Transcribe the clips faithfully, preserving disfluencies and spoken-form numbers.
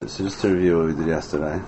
So just to review what we did yesterday.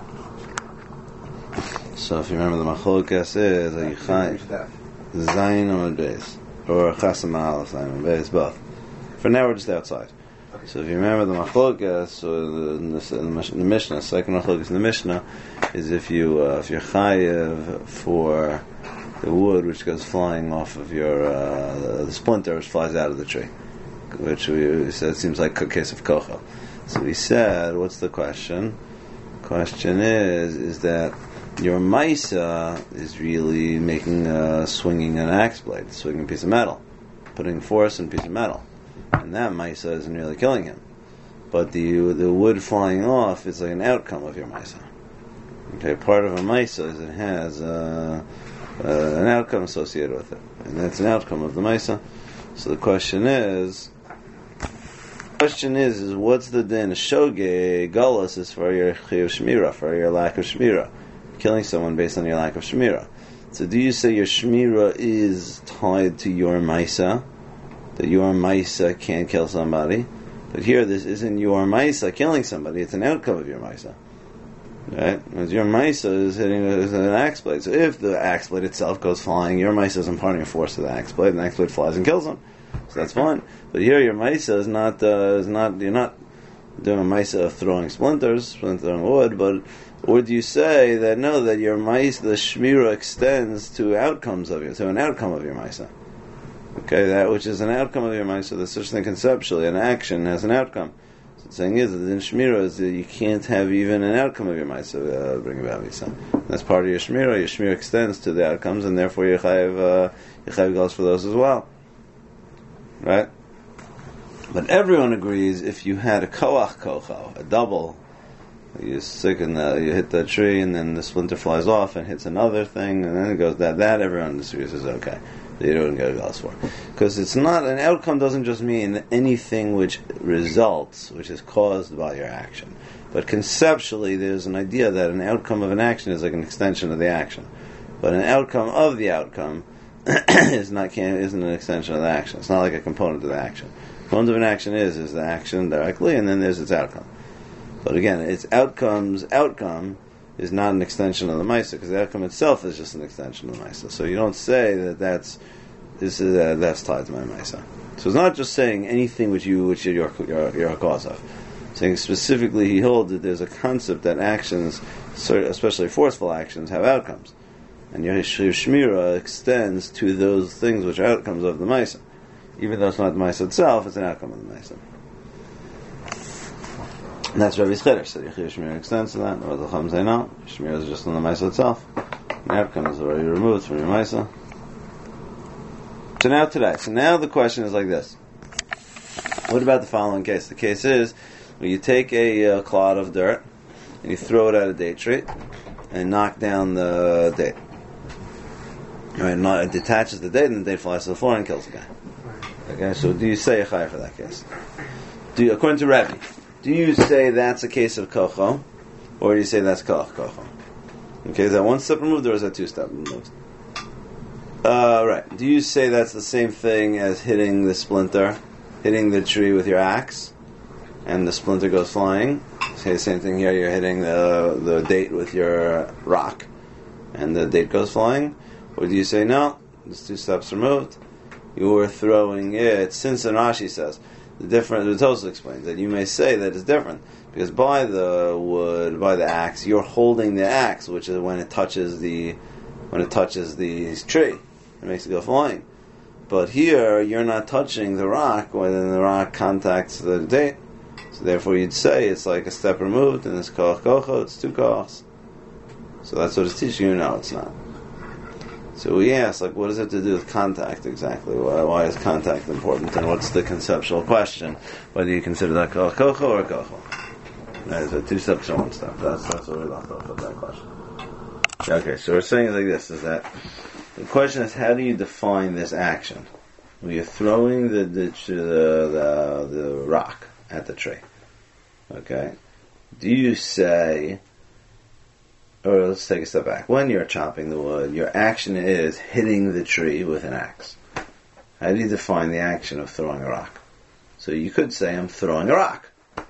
So if you remember, the machlokas is a yichai zayin on base or chasam aleph zayin on base, both. For now, we're just outside. Okay. So if you remember, the machlokas or the, in the, in the Mishnah, second machlokas in the Mishnah is if you uh, if you're chayiv for the wood which goes flying off of your uh, the, the splinter which flies out of the tree, which we said seems like a case of kochel. So we said, what's the question? Question is, is that your maisa is really making a, swinging an axe blade, swinging a piece of metal, putting force in a piece of metal, and that maisa isn't really killing him. But the the wood flying off is like an outcome of your maisa. Okay, part of a maisa is it has uh, uh, an outcome associated with it, and that's an outcome of the maisa. So the question is. Question is, is what's the din? Shoge galus is for your chiyuv shmira, for your lack of shmira, killing someone based on your lack of shmira. So, do you say your shmira is tied to your maisa, that your maisa can't kill somebody? But here, this isn't your maisa killing somebody; it's an outcome of your maisa, right? Because your maisa is hitting is an axe blade. So, if the axe blade itself goes flying, your maisa is imparting a force to the axe blade, and the axe blade flies and kills him. So that's fine. But here your maisa is not uh, is not you're not doing a maisa of throwing splinters, splintering wood, but would you say that no, that your maisa, the shmira extends to outcomes of your to an outcome of your maisa? Okay, that which is an outcome of your maisa, there's such thing conceptually, an action has an outcome. So the saying is that in shmira is that you can't have even an outcome of your maisa uh, bring about misa. That's part of your shmira. Your shmira extends to the outcomes, and therefore you chayiv uh, you chayiv galus for those as well. Right? But everyone agrees if you had a koach kocho, a double, you stick in the, you hit the tree and then the splinter flies off and hits another thing and then it goes that, that everyone agrees is okay. You don't get a glass for. Because it's not, an outcome doesn't just mean anything which results, which is caused by your action. But conceptually there's an idea that an outcome of an action is like an extension of the action. But an outcome of the outcome is not can't, isn't an extension of the action. It's not like a component of the action. Component of an action is is the action directly, and then there's its outcome. But again, its outcome's outcome is not an extension of the maisa, because the outcome itself is just an extension of the maisa. So you don't say that that's this is uh, that's tied to my maisa. So it's not just saying anything which you which you're you're, you're a cause of. Saying specifically, he holds that there's a concept that actions, especially forceful actions, have outcomes. And your shmira extends to those things which are outcomes of the maisa. Even though it's not the maisa itself, it's an outcome of the maisa. And that's Rabbi's chiddush. So your shmira extends to that. Or the chum say no. Shmira is just on the maisa itself. The outcome is already removed from your maisa. So now today. So now the question is like this. What about the following case? The case is where you take a uh, clod of dirt and you throw it at a date tree and knock down the date. Right, not, it detaches the date and the date flies to the floor and kills the guy. Okay, so do you say a chai for that case? Do you, according to Rebbe, do you say that's a case of kocho, or do you say that's koch kocho? Okay, is that one step removed or is that two step removed? Uh, right. Do you say that's the same thing as hitting the splinter, hitting the tree with your axe, and the splinter goes flying? Say the same thing here. You're hitting the the date with your rock, and the date goes flying. Or do you say, no, it's two steps removed, you were throwing it, since and Rashi says, the different, the Tosfos explains that you may say that it's different, because by the wood, by the axe, you're holding the axe, which is when it touches the, when it touches the tree, it makes it go flying. But here, you're not touching the rock, when the rock contacts the date, so therefore you'd say it's like a step removed, and it's koch kocho, it's two kochs. So that's what it's teaching you, no, it's not. So we ask, like, what does it have to do with contact exactly? Why, why is contact important? And what's the conceptual question? Whether you consider that koch kocho or kocho? That is a two steps or one step. That's that's what we left off with that question. Okay, so we're saying it like this: is that the question is, how do you define this action? When you're throwing the the the, the, the rock at the tree, okay? Do you say? Or let's take a step back. When you're chopping the wood, your action is hitting the tree with an axe. How do you define the action of throwing a rock? So you could say, I'm throwing a rock.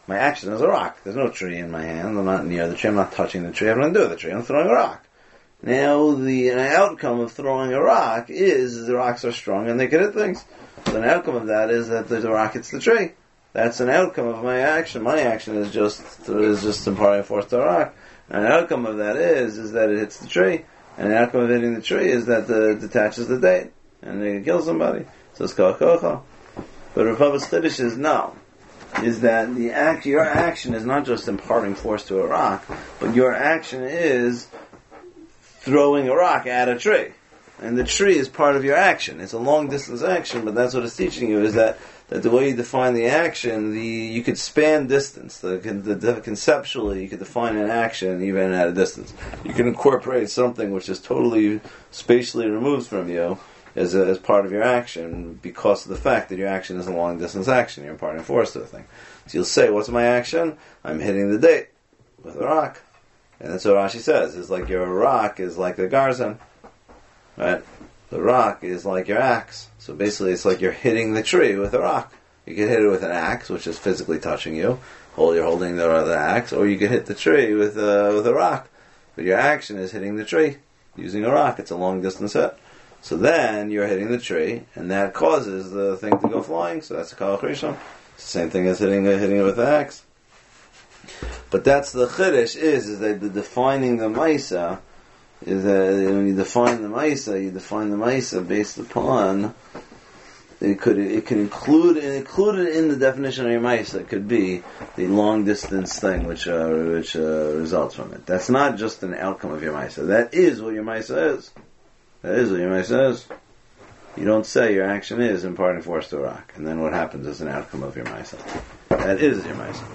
My action is a rock. There's no tree in my hand. I'm not near the tree. I'm not touching the tree. I'm not doing the tree. I'm throwing a rock. Now, the outcome of throwing a rock is the rocks are strong and they can hit things. So an outcome of that is that the rock hits the tree. That's an outcome of my action. My action is just is just imparting force to a rock. And an outcome of that is is that it hits the tree. And the outcome of hitting the tree is that it detaches the date and it kills somebody. So it's called kocha. But Republic's Chiddush is no. Is that the act, your action is not just imparting force to a rock, but your action is throwing a rock at a tree. And the tree is part of your action. It's a long distance action, but that's what it's teaching you, is that, that the way you define the action, the you could span distance. The, the, the conceptually, you could define an action even at a distance. You can incorporate something which is totally spatially removed from you as a, as part of your action because of the fact that your action is a long distance action. You're imparting force to the thing. So you'll say, what's my action? I'm hitting the date with a rock. And that's what Rashi says. It's like your rock is like the garzon. Right? The rock is like your axe. So basically it's like you're hitting the tree with a rock. You can hit it with an axe, which is physically touching you. Hold, you're holding the other axe. Or you can hit the tree with a, with a rock. But your action is hitting the tree using a rock. It's a long distance hit. So then you're hitting the tree, and that causes the thing to go flying. So that's a kol rishon. It's the same thing as hitting hitting it with an axe. But that's the chiddush is is that the defining the ma'isa is that when you define the ma'isa, you define the ma'isa based upon it could it could include included in the definition of your ma'isa. It could be the long distance thing which uh, which uh, results from it. That's not just an outcome of your ma'isa. That is what your ma'isa is. That is what your ma'isa is. You don't say your action is imparting force to a rock, and then what happens is an outcome of your ma'isa. That is your ma'isa.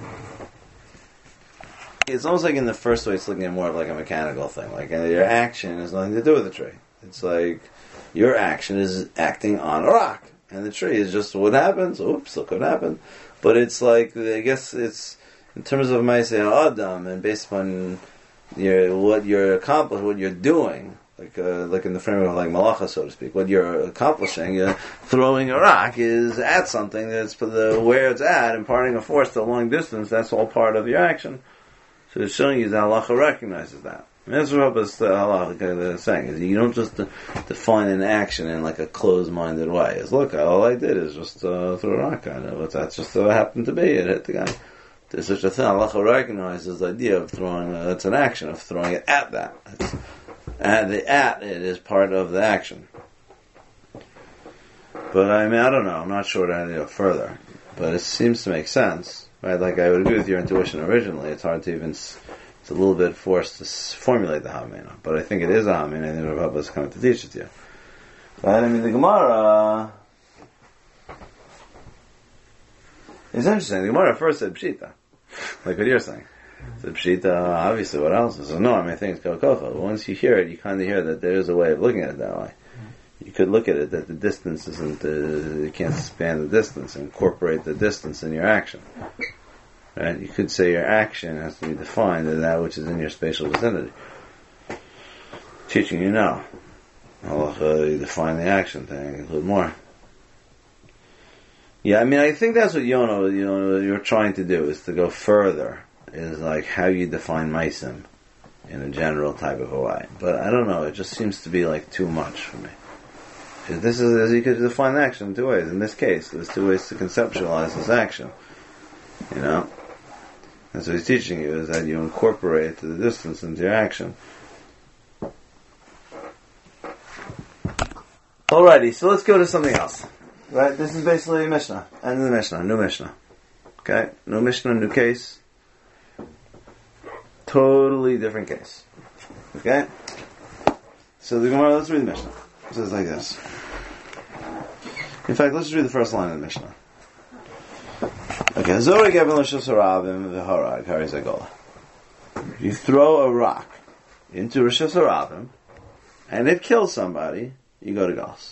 It's almost like in the first way, it's looking at more of like a mechanical thing. Like uh, your action has nothing to do with the tree. It's like your action is acting on a rock, and the tree is just what happens. Oops, look what happened. But it's like, I guess it's in terms of ma'aseh adam, and based upon your what you're accomplishing, what you're doing. Like, uh, like in the framework of like malacha, so to speak, what you're accomplishing, you're throwing a rock is at something that's for the where it's at, imparting a force to a long distance. That's all part of your action. So it's showing you that halacha recognizes that. And that's what the halacha is saying. Is you don't just de- define an action in like a closed-minded way. It's look, all I did is just uh, throw a rock on it. That's just what happened to be. It hit the guy. There's such a thing. Halacha recognizes the idea of throwing. Uh, it's an action of throwing it at that. It's, And the at it is part of the action. But I mean, I don't know. I'm not sure that I need to go further. But it seems to make sense, right? Like I would agree with your intuition originally. It's hard to even. It's a little bit forced to formulate the hamina. But I think it is a hamina, and the Rav is coming to teach it to you. But I mean, the Gemara. It's interesting. The Gemara first said pshita, like what you're saying. So pshita, obviously, what else? So no, I mean, I think it's kol kocha. But once you hear it, you kind of hear that there is a way of looking at it that way. You could look at it that the distance isn't, uh, you can't span the distance, incorporate the distance in your action. Right? You could say your action has to be defined as that which is in your spatial vicinity. Teaching you now. I'll uh, you define the action thing, include more. Yeah, I mean, I think that's what Yono, you know, you're trying to do, is to go further. Is like how you define meisim in a general type of a way. But I don't know, it just seems to be like too much for me. This is, as you could define action in two ways. In this case, there's two ways to conceptualize this action. You know? That's what he's teaching you, is that you incorporate the distance into your action. Alrighty, so let's go to something else. Right? This is basically a Mishnah. End of the Mishnah, new Mishnah. Okay? New Mishnah, new case. Totally different case. Okay? So the Gemara, let's read the Mishnah. It says like this. In fact, let's read the first line of the Mishnah. Okay. Zorek even l'shus harabim v'harag harizagola. You throw a rock into Rishus harabim, and it kills somebody, you go to Gauss.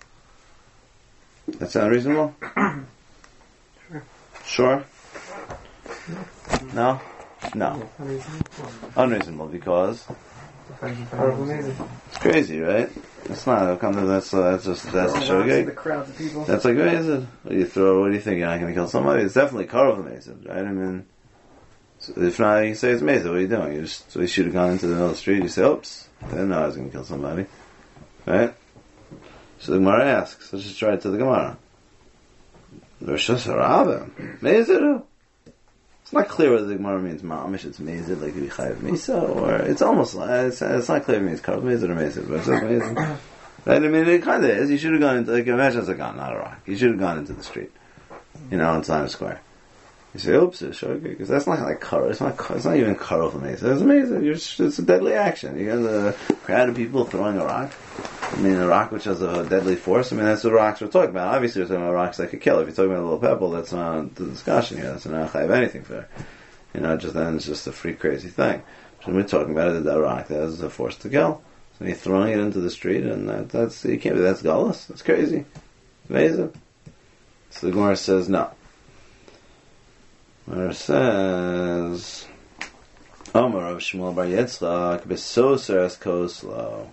That sound reasonable? Sure. Sure? No? No. Unreasonable because It's crazy, right? It's not. It'll come to that's uh, that's just that's a shogeg. The crowds of people. That's like amazing. What do you throw? What do you think? You're not going to kill somebody? It's definitely karov amazing, right? I mean, so if not, you say it's amazing. What are you doing? You just so you should have gone into the middle of the street. You say, "Oops, I didn't know I was going to kill somebody," right? So the Gemara asks. Let's just try it to the Gemara. Rosh Hashanah, amazing. It's not clear whether the Gemara means mamish, it's mezid, like you chayav misa, or it's almost like, it's, it's not clear if it means karv mezid or mezid, but it's like mezid. Right? I mean, it kind of is. You should have gone into, like, imagine it's a gun, not a rock. You should have gone into the street, you know, on Times Square. You say, oops, it's okay, because that's not like karv, it's not, it's not even karv for mezid, it's mezid, You're just, it's a deadly action. You got a crowd of people throwing a rock. I mean, a rock which has a deadly force, I mean, that's what rocks we're talking about. Obviously, we're talking about rocks that could kill. If you're talking about a little pebble, that's not the discussion here. That's not chayav anything for it. You know, just then it's just a free, crazy thing. So we're talking about it, that rock that has a force to kill. So you're throwing it into the street, and that, that's, you can't be, that's galus. That's crazy. Amazing. So the Gemara says, no. Gemara says, Omar of Shmuel bar Yitzchak, besoser es koslo.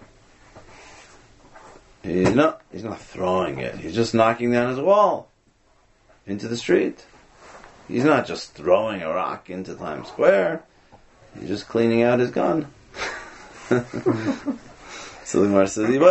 He's not, he's not throwing it. He's just knocking down his wall into the street. He's not just throwing a rock into Times Square. He's just cleaning out his gun. So the Gemara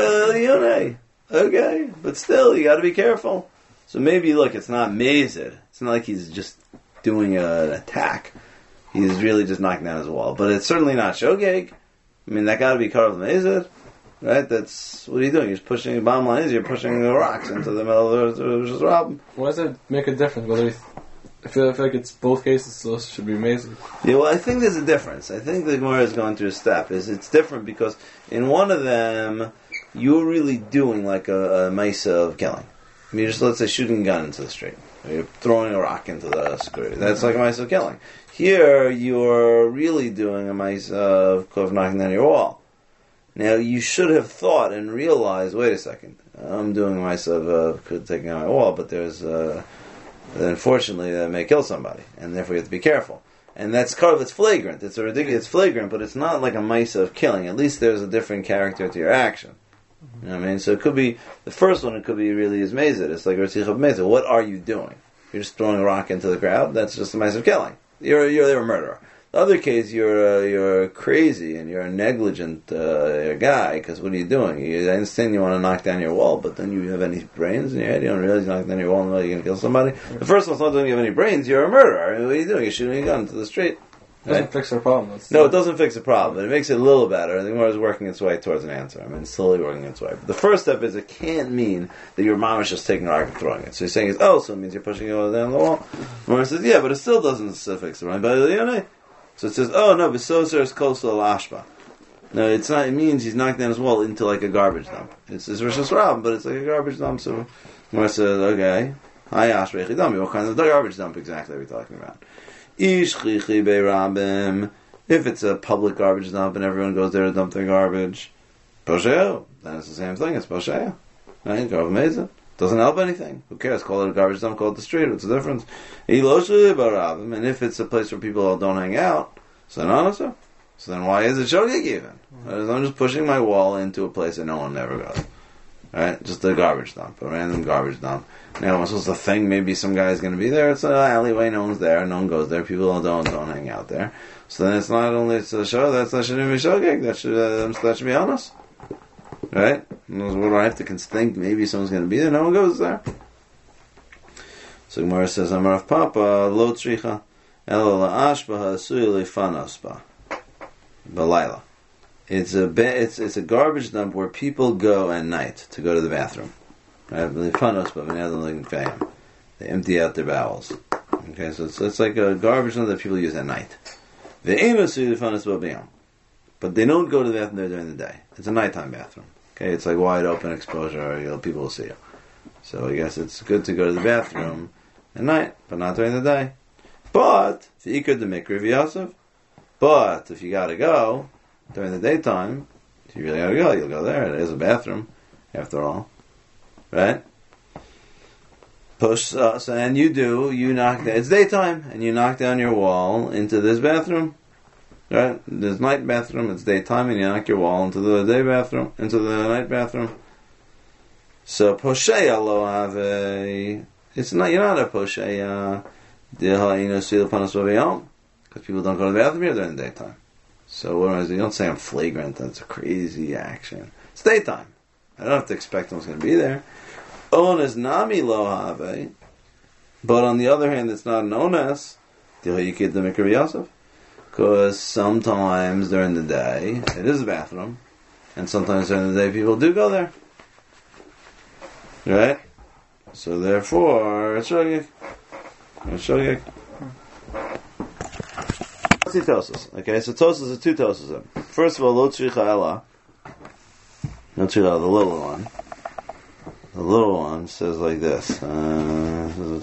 says, okay, but still, you got to be careful. So maybe, look, it's not mezid. It's not like he's just doing a, an attack. He's really just knocking down his wall. But it's certainly not shogeg. I mean, that got to be karov mezid. Right? That's what are you doing? You're just pushing. The bottom line is you're pushing the rocks into the middle of the Rosh Hashanah. Why does it make a difference? Whether you, I feel, I feel like it's both cases, so it should be amazing. Yeah, well, I think there's a difference. I think the Gemara is going through a step. Is it's different because in one of them you're really doing like a, a ma'isa of killing. I mean, just let's say shooting a gun into the street. Or you're throwing a rock into the street. That's like a ma'isa of killing. Here you're really doing a ma'isa of, of knocking down your wall. Now, you should have thought and realized, wait a second, I'm doing myself, uh, taking out my wall, but there's, uh, unfortunately, that may kill somebody, and therefore you have to be careful. And that's karv, it's flagrant, it's a ridiculous, it's flagrant, but it's not like a ma'isa of killing. At least there's a different character to your action. You know what I mean? So it could be, the first one, it could be really is mezid. It's like Ratzich of mezid. What are you doing? You're just throwing a rock into the crowd? That's just a ma'isa of killing. You're, you're, you're a murderer. The other case, you're uh, you're crazy and you're a negligent uh, guy, because what are you doing? You, I understand you want to knock down your wall, but then you have any brains in your head? You don't realize you're knocking down your wall and you're going to kill somebody? The first one's not doing you have any brains, you're a murderer. I mean, what are you doing? You're shooting a gun into the street. It doesn't right? fix the problem. It's no, it doesn't fix the problem, but it makes it a little better. I think more is working its way towards an answer. I mean, it's slowly working its way. But the first step is it can't mean that your mom is just taking a rock and throwing it. So you're saying, it's, oh, so it means you're pushing it down the wall. Mara says, yeah, but it still doesn't fix the problem. So it says, oh no, besoser is close to the lashba. No, it's not. It means he's knocking down his wall into like a garbage dump. It's it's Rosh Hashanah, but it's like a garbage dump. So Gemara says, okay, hi Ashbei Chidami. What kind of garbage dump exactly are we talking about? Ish chichi be'rabim. If it's a public garbage dump and everyone goes there to dump their garbage, posheo. Then it's the same thing. It's posheo. Right? Garv mezid. Doesn't help anything. Who cares? Call it a garbage dump, call it the street. What's the difference? And if it's a place where people don't hang out, so then also. So then why is it shogeg even? Mm-hmm. I'm just pushing my wall into a place that no one ever goes. Right? Just a garbage dump, a random garbage dump. Now, I'm supposed to think maybe some guy's going to be there. It's an alleyway, no one's there, no one goes there, people don't don't hang out there. So then it's not only it's a show, that's that shouldn't be shogeg, that should uh, that should be honest. Right? What do I have to think? Maybe someone's going to be there. No one goes there. So Gemara says, Amar Rav Papa, lo tzricha, ela la'ashba ha'asuy lefanosba, b'layla. It's a it's it's a garbage dump where people go at night to go to the bathroom. Right? They empty out their bowels. Okay, so it's, it's like a garbage dump that people use at night. But they don't go to the bathroom there during the day. It's a nighttime bathroom. Okay, it's like wide open exposure. You know, people will see you. So I guess it's good to go to the bathroom at night, but not during the day. But if you could the mikra v'yasav, but if you got to go during the daytime, if you really got to go, you'll go there. It is a bathroom, after all, right? Push, uh, so, and you do, you knock down, it's daytime, and you knock down your wall into this bathroom, Right? There's night bathroom, it's daytime, and you knock your wall into the day bathroom, into the night bathroom. So posheya lo ave. It's not. You're not a posheya. Because people don't go to the bathroom here during the daytime. So what am I? You don't say I'm flagrant. That's a crazy action. It's daytime. I don't have to expect someone's going to be there. Ones nami lo ave. But on the other hand, it's not an ones. Because sometimes during the day it is a bathroom, and sometimes during the day people do go there. Right? So therefore, it's shogeg. It's shogeg. Let's see Tosas. Okay, so Tosas are two Tosas. First of all, lo tzricha ela. Lo tzricha, the little one. The little one says like this. Uh, lo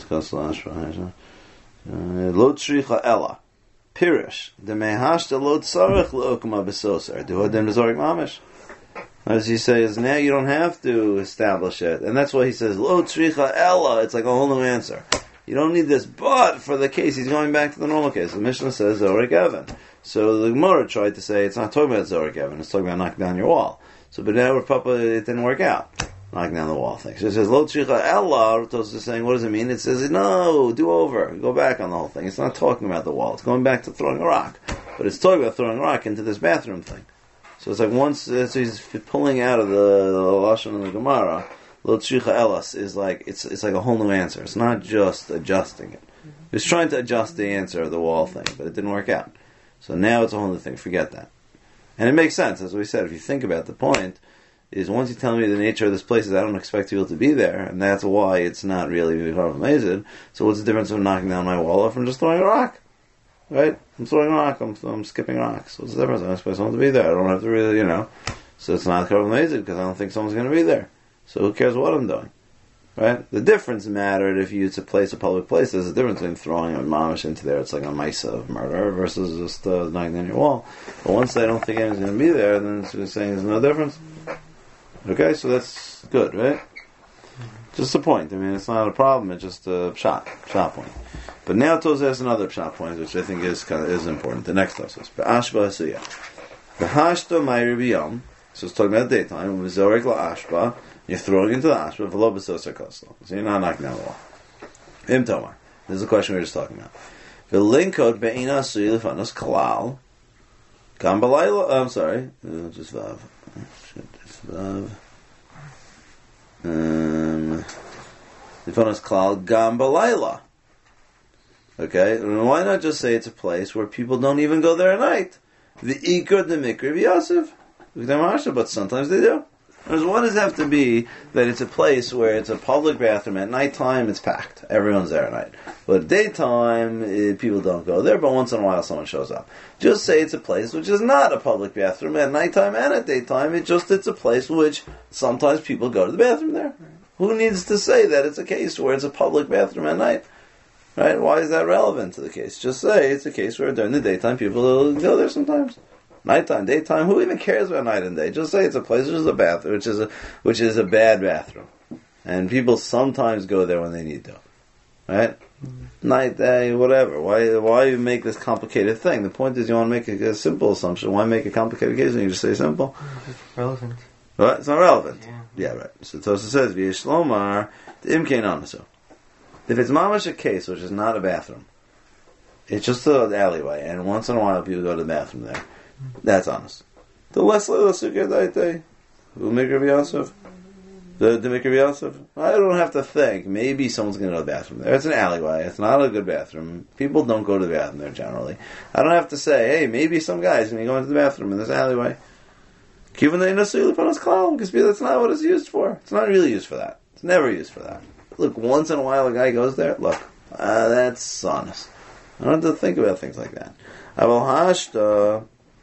tzricha ela. Pirish. The mehashta lo tzarech le'okma b'soser. Duhodem nezorik mamish. As he says, now you don't have to establish it. And that's why he says, lo tzricha ella. It's like a whole new answer. You don't need this, but for the case, he's going back to the normal case. The Mishnah says, Zorik Evan. So the Gemara tried to say, it's not talking about Zorik Evan, it's talking about knocking down your wall. So, but now with Papa, it didn't work out. Knocking down the wall thing. So it says, lo tzricha ella. Tosos is saying, what does it mean? It says, no, do over. Go back on the whole thing. It's not talking about the wall. It's going back to throwing a rock. But it's talking about throwing a rock into this bathroom thing. So it's like once uh, so he's pulling out of the, the lashon of the Gemara, lo tzricha elas is like it's it's like a whole new answer. It's not just adjusting it. He was trying to adjust the answer of the wall thing, but it didn't work out. So now it's a whole new thing. Forget that. And it makes sense, as we said. If you think about the point, is once you tell me the nature of this place is I don't expect people to be there, and that's why it's not really amazing. So what's the difference of knocking down my wall or from just throwing a rock? Right? I'm throwing a rock, I'm, I'm skipping rocks. What's the difference? I expect someone to be there. I don't have to really, you know. So it's not amazing because I don't think someone's going to be there. So who cares what I'm doing? Right? The difference mattered if you, it's a place, a public place. There's a difference between throwing a mamish into there. It's like a maisa of murder versus just uh, knocking down your wall. But once they don't think anyone's going to be there, then it's just saying there's no difference. Okay, so that's good, right? Just a point. I mean, it's not a problem. It's just a shot, shot point. But now Tosas has another shot point, which I think is kind of is important. The next Tosas, be'ashba hasuya, behashta ma'iribiyam. So it's talking about the daytime. V'zorek la'ashba. You're throwing into the ashba. V'lo b'soser koslo. So you're not knocking down the wall. Im tomar. This is the question we were just talking about. V'linkot be'ina hasuya lefanos kalal. Gam b'layla. I'm sorry. Uh, just vav. Just vav. Um. Lefanos kalal gam b'layla. Okay, and why not just say it's a place where people don't even go there at night? The Iker, the Mikri, Yosef, but sometimes they do. Because what does it have to be that it's a place where it's a public bathroom at nighttime? It's packed. Everyone's there at night. But daytime, eh, people don't go there. But once in a while, someone shows up. Just say it's a place which is not a public bathroom at nighttime and at daytime. It just it's a place which sometimes people go to the bathroom there. Who needs to say that it's a case where it's a public bathroom at night? Right? Why is that relevant to the case? Just say it's a case where during the daytime people go there sometimes. Nighttime, daytime, who even cares about night and day? Just say it's a place which is a bathroom, which is a which is a bad bathroom, and people sometimes go there when they need to. Right? Mm-hmm. Night, day, whatever. Why why you make this complicated thing? The point is you want to make a, a simple assumption. Why make a complicated case when you just say simple? It's relevant. Right? It's not relevant. Yeah, yeah right. So Tosas says v'yishlomar imkein anaso. If it's mamash a case which is not a bathroom, it's just an alleyway, and once in a while people go to the bathroom there. That's honest. The less the sukkah daite, who make Rabbi Yosef, the the make Rabbi Yosef. I don't have to think. Maybe someone's going to go to the bathroom there. It's an alleyway. It's not a good bathroom. People don't go to the bathroom there generally. I don't have to say, hey, maybe some guy's going to go into the bathroom in this alleyway. Given they necessarily put us clown because that's not what it's used for. It's not really used for that. It's never used for that. Look, once in a while a guy goes there. Look, uh, that's honest. I don't have to think about things like that. Aval hashta,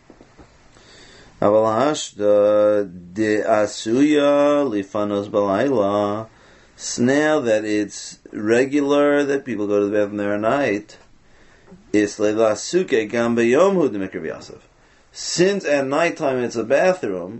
aval hashta de asuya lifanos balayla. Now that it's regular that people go to the bathroom there at night, is leila suke gam b'yom hu de mikra b'yasef. Since at nighttime it's a bathroom,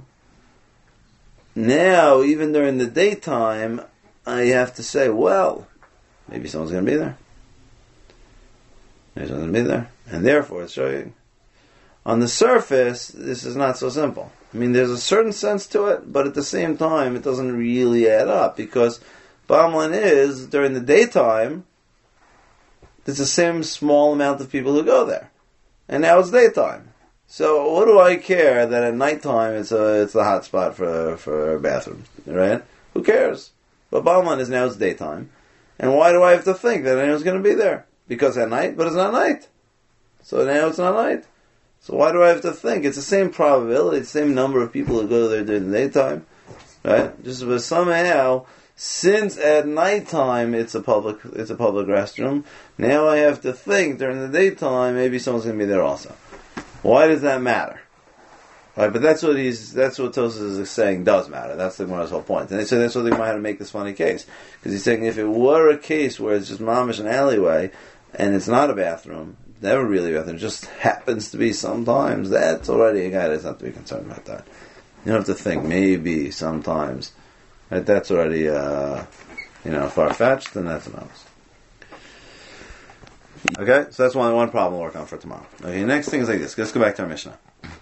now even during the daytime. I have to say, well, maybe someone's going to be there. Maybe someone's going to be there. And therefore, it's showing. On the surface, this is not so simple. I mean, there's a certain sense to it, but at the same time, it doesn't really add up, because bottom line is, during the daytime, there's the same small amount of people who go there. And now it's daytime. So what do I care that at nighttime it's a it's the hot spot for for bathrooms, right? Who cares? But bottom line is now it's daytime. And why do I have to think that anyone's going to be there? Because at night, but it's not night. So now it's not night. So why do I have to think? It's the same probability, the same number of people who go there during the daytime, right? Just but somehow, since at nighttime it's a public it's a public restroom, now I have to think during the daytime maybe someone's going to be there also. Why does that matter? Right, but that's what he's that's what Tosfos is saying does matter. That's the Gemara's whole point. And so that's what they might have to make this funny case, because he's saying if it were a case where it's just mamish an alleyway and it's not a bathroom, never really a bathroom, it just happens to be sometimes, that's already a guy that doesn't have to be concerned about that. You don't have to think maybe sometimes. Right, that's already uh, you know far fetched, and that's enough. Okay, so that's one one problem we'll work on for tomorrow. Okay, next thing is like this. Let's go back to our Mishnah.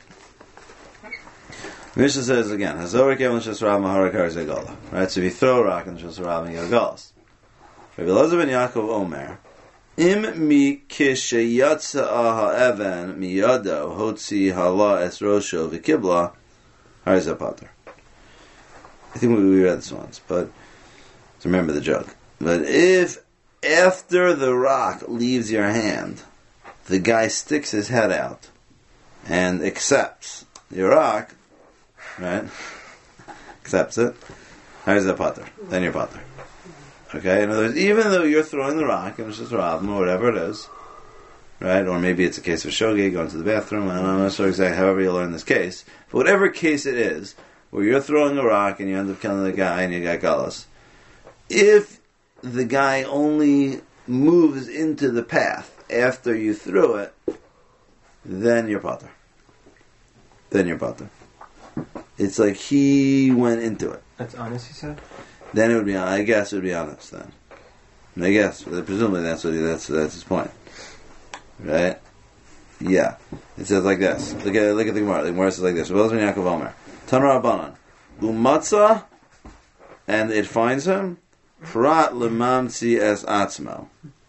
Mishnah says again, Hazorik Evan Shesrav Maharak Harzegala. Right, so if you throw a rock in Shesrav and you get a galas. Rabbi Elazar ben Yaakov Omer, Im mi kishayatsa ha'evan miyado hotzi hala es rosho v'kibla Harzapater. I think we read this once, but to remember the joke. But if after the rock leaves your hand, the guy sticks his head out and accepts your rock, right? Accepts it. How's that potter? Then you're potter. Okay? In other words, even though you're throwing the rock and it's just a problem or whatever it is, right? Or maybe it's a case of shogeg, going to the bathroom, I don't know, I'm not sure exactly however you learn this case. But whatever case it is, where you're throwing a rock and you end up killing the guy and you got galas, if the guy only moves into the path after you threw it, then you're potter. Then you're potter. It's like he went into it. That's honest, you said? Then it would be, I guess it would be honest then. I guess, presumably that's what he, that's that's his point. Right? Yeah. It says like this. Look at look at the Gemara. The Gemara says like this. Rabbi Yaakov Omer. Tanra Rabbanan. Umatza, and it finds him. Prat lemamtzi es atzmo.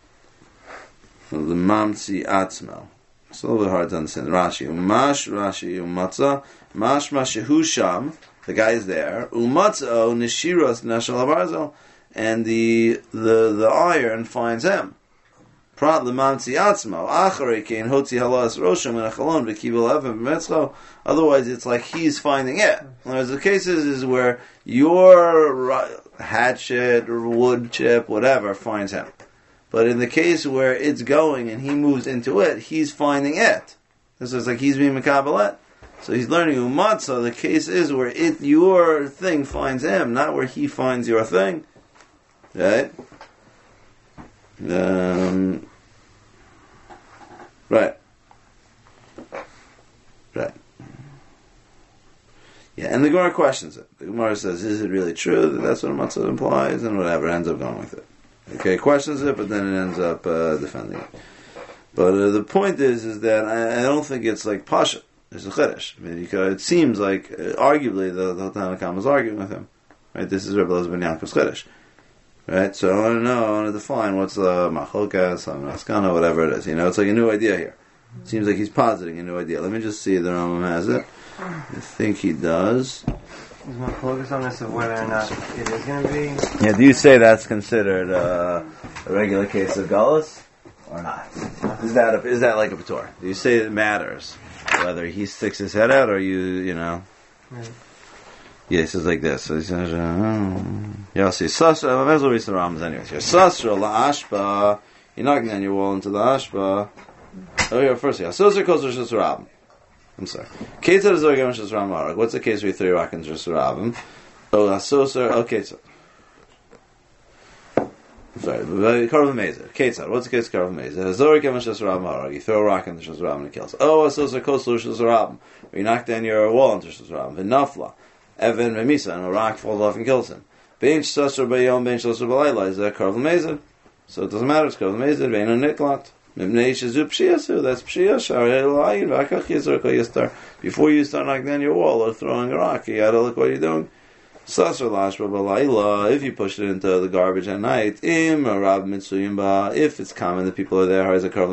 Lemamtzi atzmo. It's a little bit hard to understand. Rashi. Umash, Rashi, umatza. Mash mashehusham. The guy is there. Umatzo nishiros nashal abarzo. And the, the, the iron finds him. Prat lemamtzi atzmo. Acharei kein hotzi halas rosham and achalon v'kibel even b'metzcho. Otherwise, it's like he's finding it. In other words, the cases is where your hatchet or wood chip, whatever, finds him. But in the case where it's going and he moves into it, he's finding it. This is like he's being mekabelet. So he's learning umatza. The case is where it your thing finds him, not where he finds your thing. Right? Um, right. Right. Yeah, and the Gemara questions it. The Gemara says, is it really true that that's what a matzah implies? And whatever, ends up going with it. Okay, questions it, but then it ends up uh, defending it. But uh, the point is, is that I, I don't think it's like Pasha. It's a Chiddush. I mean, you could, it seems like, uh, arguably, the, the Tanna Kamma is arguing with him. Right? This is Rabbi Elazar ben Yaakov's Chiddush. Right? So I want to know, I want to define what's the Machlokas, Maskana, whatever it is. You know, it's like a new idea here. It seems like he's positing a new idea. Let me just see if the Rambam has it. I think he does. Is my focus on this of whether or not it is going to be? Yeah, do you say that's considered uh, a regular case of Gullus or not? Is that a, is that like a Patur? Do you say it matters whether he sticks his head out or you, you know? Right. Yeah, he says like this. So he says, yeah, see, Sasra, I might as well read the Rambams anyways. Sasra la ashba, you're knocking on your wall into the ashba. Oh, yeah, first, yeah. Sasra calls Rosh Hashanah. I'm sorry. What's the case where you throw your rock into Rosh Hashanah? Oh, Hasosar, okay, so. I'm sorry, Karv Meza. Ketzad, what's the case of Karv Meza? Hazorik Evan Shesrav Maharag. You throw a rock into Rosh Hashanah and it kills. Oh, Hasosar Kos Rosh Hashanah. You knock down your wall into Rosh Hashanah. V'nafla. Evan Memisa, and a rock falls off and kills him. Bein Shesar Bayom, Bein Shesar Balayla. Is that Karv Meza? So it doesn't matter, it's Karv Meza, Bein Niklat. That's pshiyah. Before you start knocking down your wall or throwing a rock, you gotta look what you're doing. If you push it into the garbage at night, if it's common that people are there,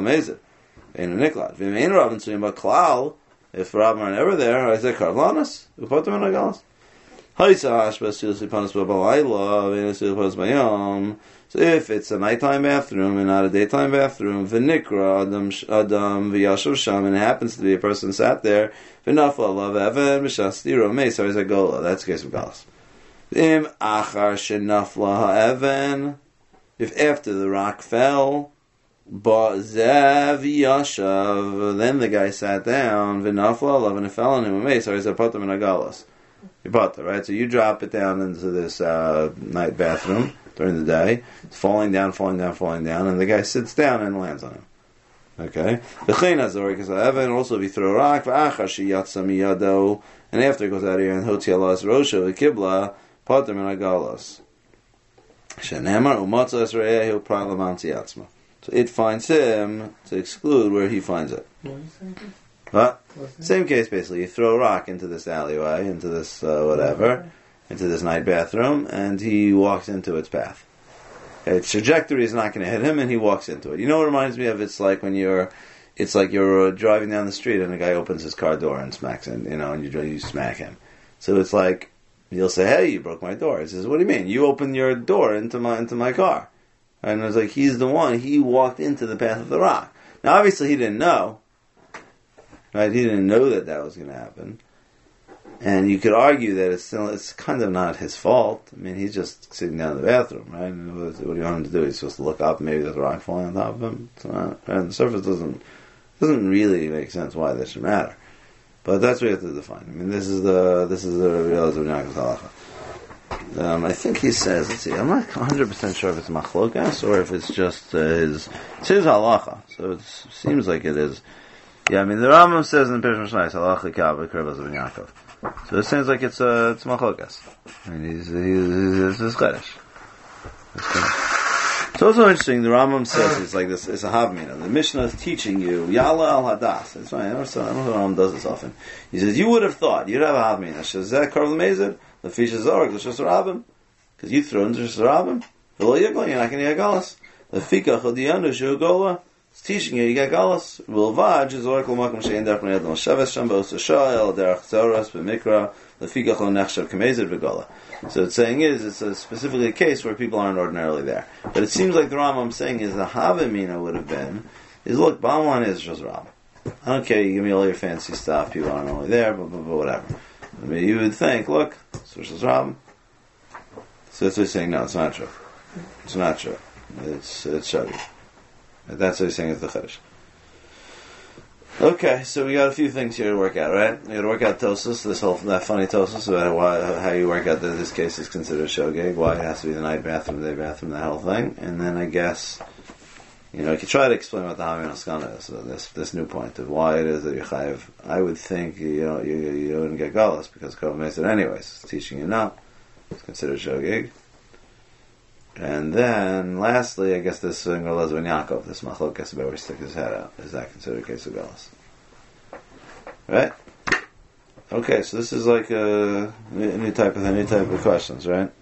if Rabbim are never there, so if it's a nighttime bathroom and not a daytime bathroom, v'nikra adam adam v'yashav sham, and it happens to be a person sat there, v'nafla alav even v'shastiro meisar is a gola. That's the case of galas. Im achar shenafla ha'even, if after the rock fell, ba'zev yashav, then the guy sat down, v'nafla alav, and it fell on him, meisar is a patam and a galas. You pata, right? So you drop it down into this uh, night bathroom during the day. It's falling down, falling down, falling down, and the guy sits down and lands on him. Okay? And also if you throw a rock, and after it goes out of here, and hotialas rosha v'kibla, patam and agalas. Shenemar umatza esreyehu pralamanti atzma. So it finds him to exclude where he finds it. What? Same case, basically. You throw a rock into this alleyway, into this uh, whatever, into this night bathroom, and he walks into its path. Its trajectory is not going to hit him, and he walks into it. You know what it reminds me of? It's like when you're, it's like you're uh, driving down the street, and a guy opens his car door and smacks him, you know, and you you smack him. So it's like you'll say, "Hey, you broke my door." He says, "What do you mean? You opened your door into my into my car?" And it's like he's the one. He walked into the path of the rock. Now, obviously, he didn't know. Right, he didn't know that that was going to happen, and you could argue that it's still it's kind of not his fault. I mean, he's just sitting down in the bathroom, right? And what, what do you want him to do? He's supposed to look up, maybe there's a rock falling on top of him. It's not, and the surface doesn't doesn't really make sense why that should matter. But that's what you have to define. I mean, this is the this is the reality of Yaakov halacha. Um, I think he says, let's see, I'm not one hundred percent sure if it's machlokas or if it's just uh, his it's his halacha. So it seems like it is. Yeah, I mean the Rambam says in the Pirush Mishnayos halacha kaveh krivas of Yaakov. So it sounds like it's a uh, it's machlokas. I mean he's he's he's chiddush. It's also interesting. The Rambam says it's like this. It's a havmina. The Mishnah is teaching you yala al hadas. It's fine. I don't know. I don't know if the Rambam does this often. He says you would have thought you'd have a havmina. Shazeh karv lemezid the fish is zorg l'shus rabim because you throw into shus rabim. V'lo yigol you're not going to get galas. The fika chodiyanu shu gola. It's teaching you, you get galas. Vilvaj is oracle makom shein derech b'nei adam shaves sham b'os sha'el derech zoras b'mikra lefikach lo nechshav k'mezid v'gola. So it's saying is it's a specifically a case where people aren't ordinarily there. But it seems like the Rambam saying is the havamina would have been is look, bottom line is just Rambam. I don't care, you give me all your fancy stuff, people aren't only there, but, but, but whatever. I mean, you would think, look, it's just Rambam. So that's what he's saying. No, it's not true. It's not true. It's it's Shavi. That's what he's saying is the Chiddush. Okay, so we got a few things here to work out, right? We got to work out Tosus, this whole that funny Tosus about why, how you work out that this case is considered shogeg, why it has to be the night bathroom, the day bathroom, that whole thing, and then I guess you know you could try to explain what the Hamin Askana is, so this this new point of why it is that you're chayiv. I would think you know you you wouldn't get galus because Kol Meser anyways. It's teaching you not. It's considered shogeg. And then, lastly, I guess this Ngolaz ben Yaakov, this Machlokes about where he stick his head out. Is that considered a case of galus? Right? Okay, so this is like a, a new type of a new type of questions, right?